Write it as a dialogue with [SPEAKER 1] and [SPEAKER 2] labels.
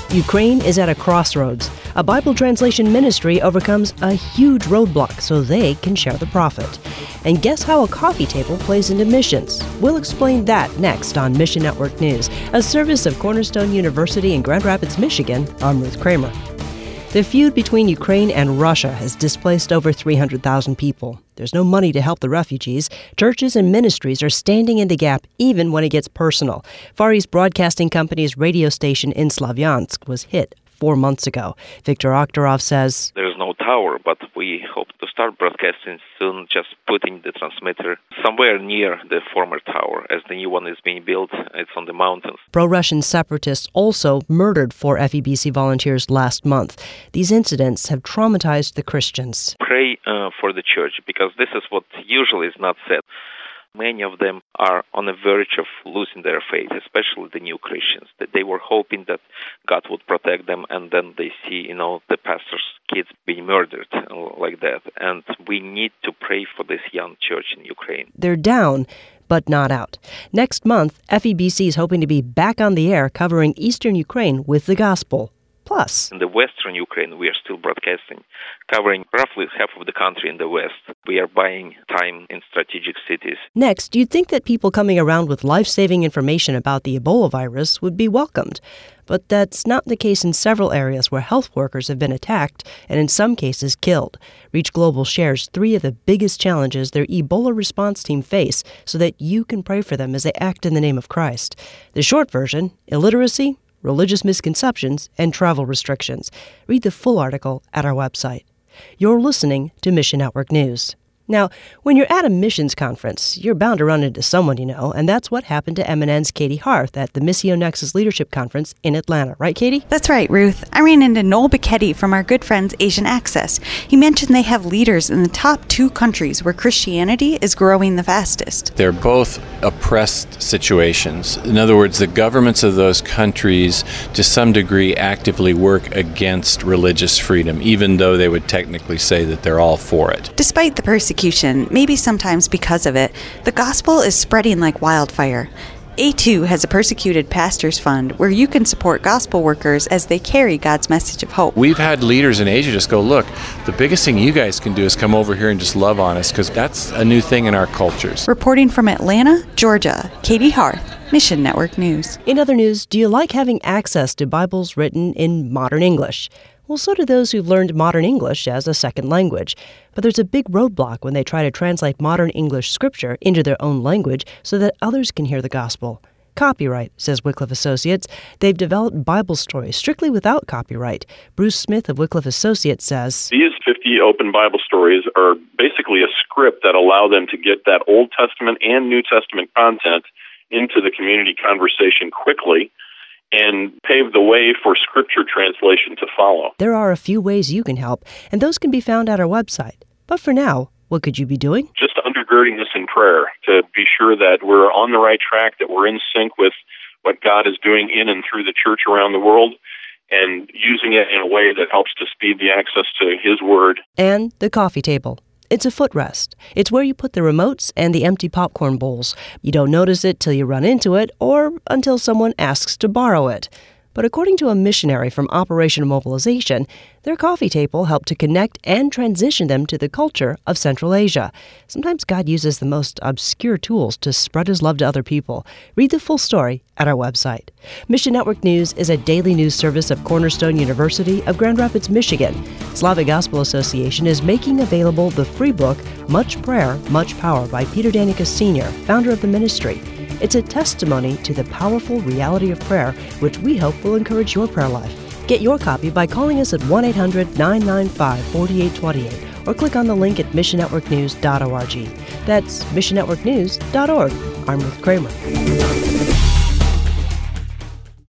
[SPEAKER 1] Ukraine is at a crossroads. A Bible translation ministry overcomes a huge roadblock so they can share the profit. And guess how a coffee table plays into missions? We'll explain that next on Mission Network News, a service of Cornerstone University in Grand Rapids, Michigan. I'm Ruth Kramer. The feud between Ukraine and Russia has displaced over 300,000 people. There's no money to help the refugees. Churches and ministries are standing in the gap even when it gets personal. Far East Broadcasting Company's radio station in Slavyansk was hit 4 months ago. Viktor Oktarov says,
[SPEAKER 2] "There is no tower, but we hope to start broadcasting soon, just putting the transmitter somewhere near the former tower. As the new one is being built, it's on the mountains."
[SPEAKER 1] Pro-Russian separatists also murdered 4 FEBC volunteers last month. These incidents have traumatized the Christians.
[SPEAKER 2] Pray for the church, because this is what usually is not said. Many of them are on the verge of losing their faith, especially the new Christians. That they were hoping that God would protect them, and then they see, the pastor's kids being murdered like that. And we need to pray for this young church in Ukraine.
[SPEAKER 1] They're down, but not out. Next month, FEBC is hoping to be back on the air covering eastern Ukraine with the gospel. Plus,
[SPEAKER 2] in the western Ukraine, we are still broadcasting, covering roughly half of the country in the west. We are buying time in strategic cities.
[SPEAKER 1] Next, you'd think that people coming around with life-saving information about the Ebola virus would be welcomed. But that's not the case in several areas where health workers have been attacked and in some cases killed. Reach Global shares 3 of the biggest challenges their Ebola response team face so that you can pray for them as they act in the name of Christ. The short version, illiteracy, religious misconceptions, and travel restrictions. Read the full article at our website. You're listening to Mission Network News. Now, when you're at a missions conference, you're bound to run into someone you know, and that's what happened to MNN's Katie Harth at the Missio Nexus Leadership Conference in Atlanta. Right, Katie?
[SPEAKER 3] That's right, Ruth. I ran into Noel Bicchetti from our good friends Asian Access. He mentioned they have leaders in the top 2 countries where Christianity is growing the fastest.
[SPEAKER 4] They're both oppressed situations. In other words, the governments of those countries, to some degree, actively work against religious freedom, even though they would technically say that they're all for it.
[SPEAKER 3] Despite the persecution, maybe sometimes because of it, the gospel is spreading like wildfire. A2 has a Persecuted Pastors Fund where you can support gospel workers as they carry God's message of hope.
[SPEAKER 4] We've had leaders in Asia just go, look, the biggest thing you guys can do is come over here and just love on us, because that's a new thing in our cultures.
[SPEAKER 3] Reporting from Atlanta, Georgia, Katie Harth, Mission Network News.
[SPEAKER 1] In other news, do you like having access to Bibles written in modern English? Well, so do those who've learned modern English as a second language. But there's a big roadblock when they try to translate modern English scripture into their own language so that others can hear the gospel. Copyright, says Wycliffe Associates. They've developed Bible stories strictly without copyright. Bruce Smith of Wycliffe Associates says,
[SPEAKER 5] "These 50 open Bible stories are basically a script that allow them to get that Old Testament and New Testament content into the community conversation quickly and pave the way for scripture translation to follow."
[SPEAKER 1] There are a few ways you can help, and those can be found at our website. But for now, what could you be doing?
[SPEAKER 5] Just undergirding this in prayer to be sure that we're on the right track, that we're in sync with what God is doing in and through the church around the world, and using it in a way that helps to speed the access to His Word.
[SPEAKER 1] And the coffee table. It's a footrest. It's where you put the remotes and the empty popcorn bowls. You don't notice it till you run into it or until someone asks to borrow it. But according to a missionary from Operation Mobilization, their coffee table helped to connect and transition them to the culture of Central Asia. Sometimes God uses the most obscure tools to spread His love to other people. Read the full story at our website. Mission Network News is a daily news service of Cornerstone University of Grand Rapids, Michigan. Slavic Gospel Association is making available the free book, Much Prayer, Much Power by Peter Danikas Sr., founder of the ministry. It's a testimony to the powerful reality of prayer, which we hope will encourage your prayer life. Get your copy by calling us at 1-800-995-4828 or click on the link at missionnetworknews.org. That's missionnetworknews.org. I'm Ruth Kramer.